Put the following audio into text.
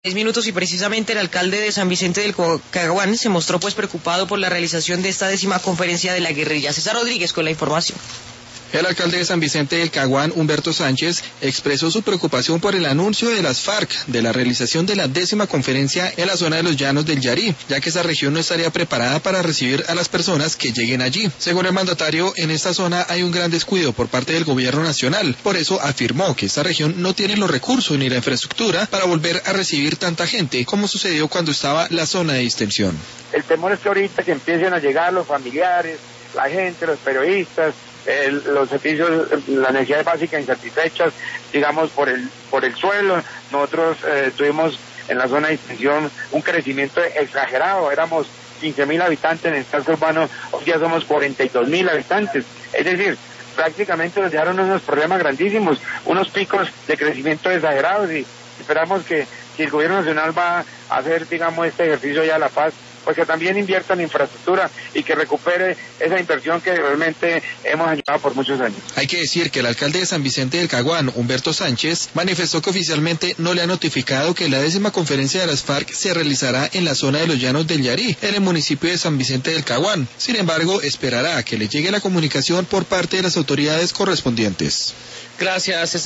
Minutos y precisamente el alcalde de San Vicente del Caguán se mostró preocupado por la realización de esta 10ª conferencia de la guerrilla. César Rodríguez con la información. El alcalde de San Vicente del Caguán, Humberto Sánchez, expresó su preocupación por el anuncio de las FARC de la realización de la 10ª conferencia en la zona de los Llanos del Yarí, ya que esa región no estaría preparada para recibir a las personas que lleguen allí. Según el mandatario, en esta zona hay un gran descuido por parte del gobierno nacional. Por eso afirmó que esta región no tiene los recursos ni la infraestructura para volver a recibir tanta gente, como sucedió cuando estaba la zona de distensión. El temor es que ahorita que empiecen a llegar los familiares, la gente, los periodistas, los servicios, las necesidades básicas insatisfechas, digamos, por el suelo. Nosotros tuvimos en la zona de distensión un crecimiento exagerado, éramos 15.000 habitantes en el casco urbano, hoy ya somos 42.000 habitantes, es decir, prácticamente nos dejaron unos problemas grandísimos, unos picos de crecimiento exagerados, y esperamos que si el gobierno nacional va a hacer, digamos, este ejercicio ya de la paz, pues que también invierta en infraestructura y que recupere esa inversión que realmente hemos ayudado por muchos años. Hay que decir que el alcalde de San Vicente del Caguán, Humberto Sánchez, manifestó que oficialmente no le ha notificado que la 10ª conferencia de las FARC se realizará en la zona de los Llanos del Yarí, en el municipio de San Vicente del Caguán. Sin embargo, esperará a que le llegue la comunicación por parte de las autoridades correspondientes. Gracias.